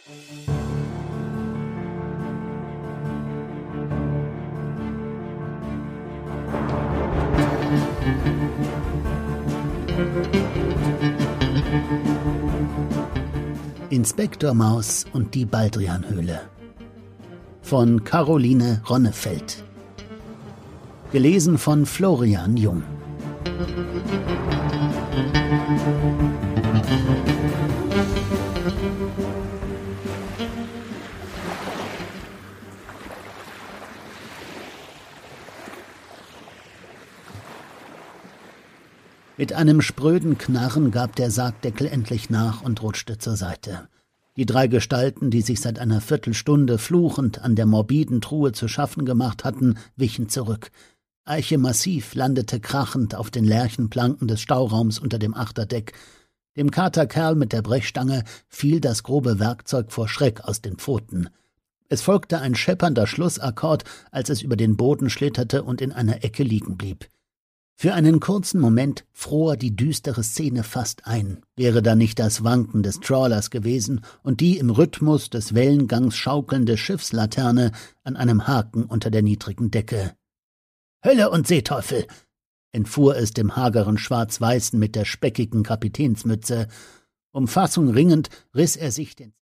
Inspektor Maus und die Baldrianhöhle von Caroline Ronnefeld. Gelesen von Florian Jung. Mit einem spröden Knarren gab der Sargdeckel endlich nach und rutschte zur Seite. Die 3 Gestalten, die sich seit einer Viertelstunde fluchend an der morbiden Truhe zu schaffen gemacht hatten, wichen zurück. Eiche Massiv landete krachend auf den Lärchenplanken des Stauraums unter dem Achterdeck. Dem Katerkerl mit der Brechstange fiel das grobe Werkzeug vor Schreck aus den Pfoten. Es folgte ein scheppernder Schlussakkord, als es über den Boden schlitterte und in einer Ecke liegen blieb. Für einen kurzen Moment fror die düstere Szene fast ein, wäre da nicht das Wanken des Trawlers gewesen und die im Rhythmus des Wellengangs schaukelnde Schiffslaterne an einem Haken unter der niedrigen Decke. »Hölle und Seeteufel«, entfuhr es dem hageren Schwarz-Weißen mit der speckigen Kapitänsmütze. Um Fassung ringend riss er sich den